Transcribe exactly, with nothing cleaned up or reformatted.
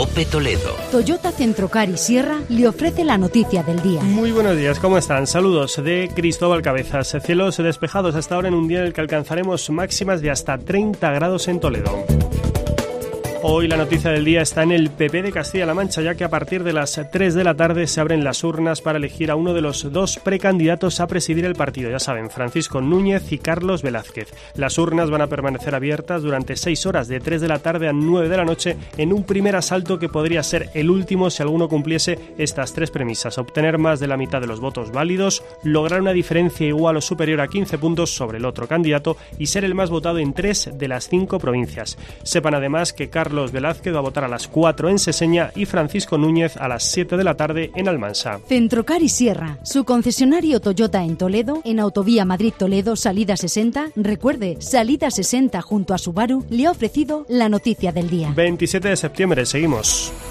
Lope Toledo. Toyota Centrocar y Sierra le ofrece la noticia del día. Muy buenos días, ¿cómo están? Saludos de Cristóbal Cabezas. Cielos despejados hasta ahora en un día en el que alcanzaremos máximas de hasta treinta grados en Toledo. Hoy la noticia del día está en el P P de Castilla-La Mancha, ya que a partir de las tres de la tarde se abren las urnas para elegir a uno de los dos precandidatos a presidir el partido. Ya saben, Francisco Núñez y Carlos Velázquez. Las urnas van a permanecer abiertas durante seis horas, de tres de la tarde a nueve de la noche, en un primer asalto que podría ser el último si alguno cumpliese estas tres premisas: obtener más de la mitad de los votos válidos, lograr una diferencia igual o superior a quince puntos sobre el otro candidato y ser el más votado en tres de las cinco provincias. Sepan además que Carlos Carlos Velázquez va a votar a las cuatro en Seseña y Francisco Núñez a las siete de la tarde en Almansa. Centrocar y Sierra, su concesionario Toyota en Toledo, en Autovía Madrid-Toledo, salida sesenta. Recuerde, salida sesenta junto a Subaru, le ha ofrecido la noticia del día. veintisiete de septiembre, seguimos.